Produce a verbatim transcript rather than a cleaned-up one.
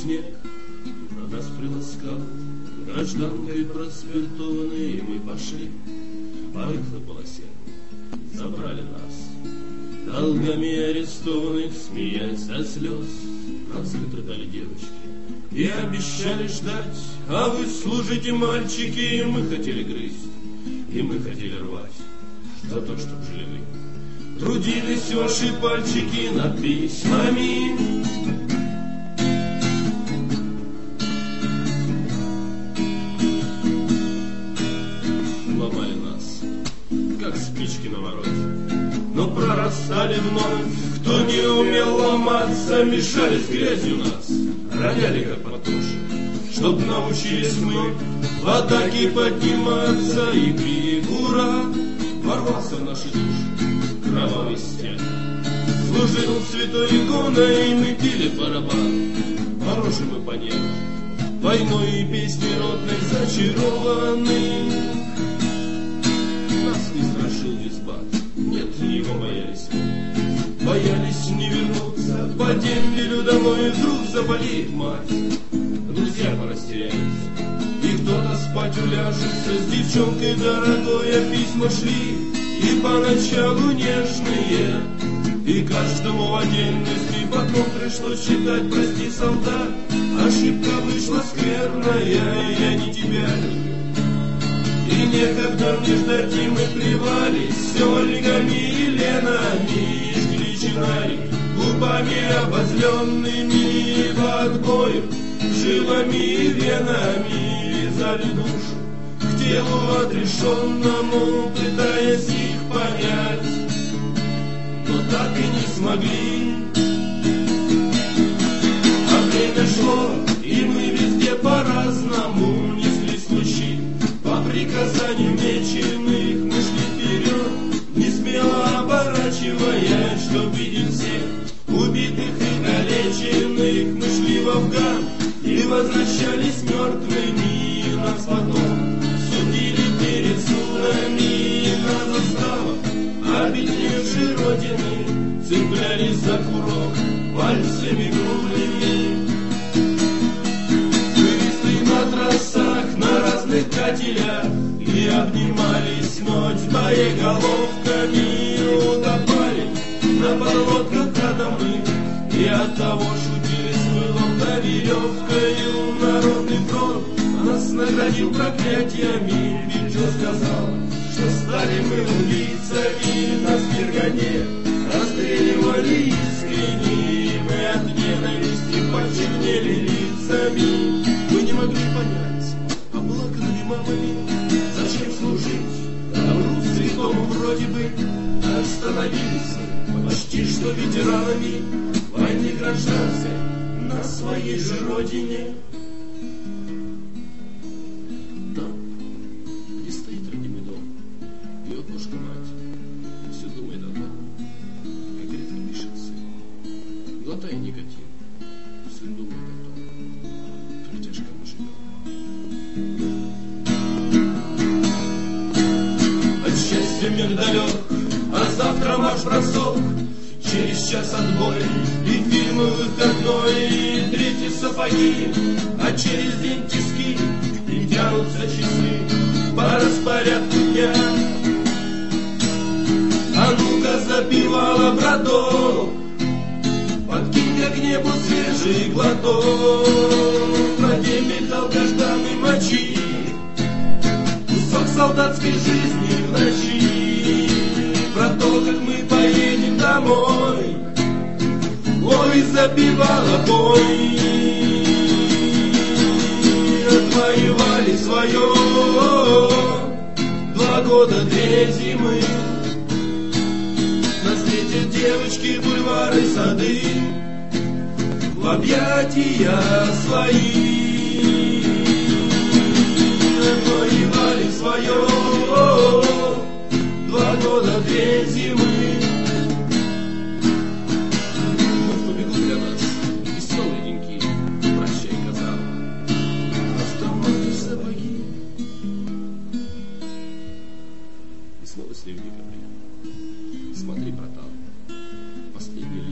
снег на нас приласкал, гражданкой проспиртованные мы пошли по рыхлой полосе, забрали нас, долгами арестованных, смеясь до слез. Нас вытрогали девочки и обещали ждать, а вы служите, мальчики, и мы хотели грызть, и мы хотели рвать за то, чтоб жили вы. Трудились ваши пальчики над письмами. Ломали нас, как спички на морозе, но прорастали вновь. Кто не умел ломаться, мешали с грязью нас, роняли как потуши, чтоб научились мы в атаке подниматься. И крик «Ура!» ворвался в наши души кровавый стяг. Служил святой иконой, и мы пили барабан, морожим мы по небу, войной и песней родной зачарованы. Нас не страшил избат, нет, его боялись мы, боялись не вернуться, по дембелю домой вдруг заболеет мать. Друзья порастерялись, и кто-то спать уляжется с девчонкой дорогой, а письма шли, и поначалу нежные, и каждому в отдельности. Потом пришлось читать: прости, солдат, ошибка вышла скверная, я не тебя люблю. И некогда мне ждать, и мы плевались Ольгами и Ленами, жгли чинарик губами обозленными, в отбою жилами и венами вязали душу к телу отрешенному, пытаясь их понять, но так и не смогли. А время шло, и мы везде по-разному неслись лучи. По приказанию меченых мы шли вперед, не смело оборачиваясь, чтоб видеть всех убитых и калеченных. Мы шли в Афган и возвращались мертвыми, и нас потом судили перед судами на заставах обедневшей родины, цеплялись за курок пальцами круглыми. Вывезли на трассах на разных кателях и обнимались ночь боеголовками, утопали на подлодках рядом мы, и от того шутили с мылом да веревкою. Народный фронт нас наградил проклятиями, ведь он сказал, что стали мы убийцами. Нас в Фергане расстреливали искренне, мы от ненависти почернели лицами. Мы не могли понять, оплаканными мамами, зачем служить добру святому вроде бы. Остановились мы почти что ветеранами войны гражданской на своей же родине. Там, где стоит родимый дом, и бабушка-мать все думает о том, как редко пишет сын. Глотая никотин, сын думает о том, как тяжко мы живем. От счастья мир далек, а завтра марш-бросок, через час отбой, и фильмы выходной, и третьи сапоги, а через день тиски, и тянутся часы по распорядку дня. А ну-ка запивала браток, подкинь-ка к небу свежий глоток, продемет долгожданной мочи, кусок солдатской жизни в ночи, про то, как мы поедем домой. Ой, запивала бой, отвоевали свое, два года, две зимы. Нас встретят девочки, бульвары, сады, в объятия свои. Отвоевали свое, два года, две зимы. Вновь побегут для нас веселые деньки. Прощай, казарма, автоматы, сапоги. И снова снег в декабре. Смотри, братан, последний